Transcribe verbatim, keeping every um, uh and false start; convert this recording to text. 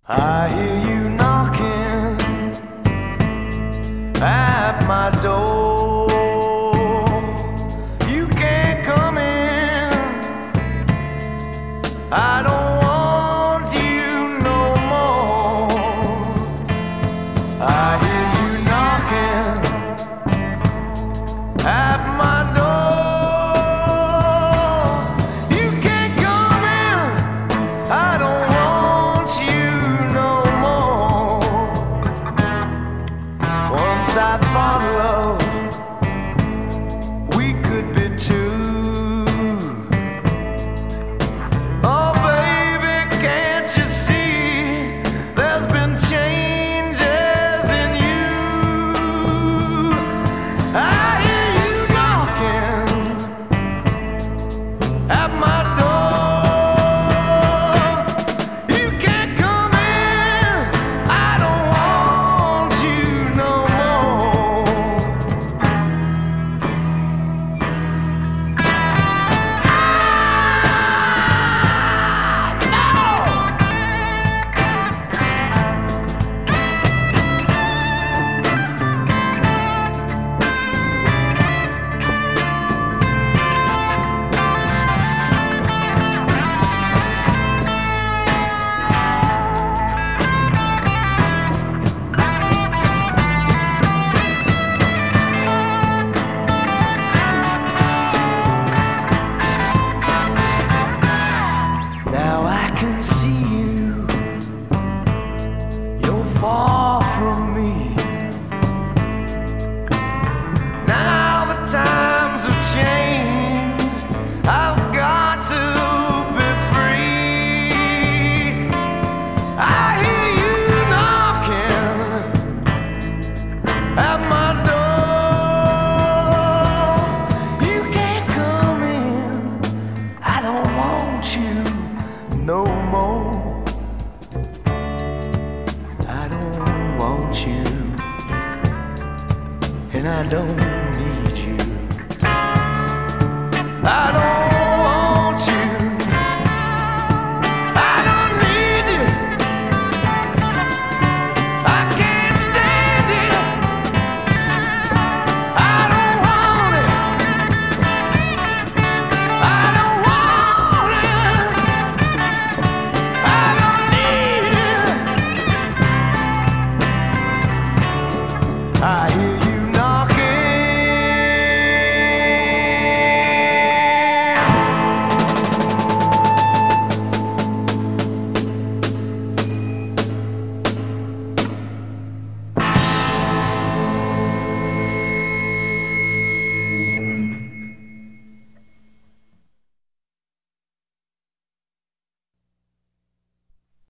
I hear you knocking at my door. You can't come in. I don't want you no more. I hear you knocking at my door. You can't come in. I don't want you no more. Once I thought love we could be two. Oh baby, can't you see there's been changes in you? I hear you knocking at my door. You can't come in. I don't want you no more. Now I can see you. You're far from me. Now the times have changed. I've got to be free. I hear you knocking at my door. You can't come in. I don't want you no more. I don't want you, and I don't need you. I don't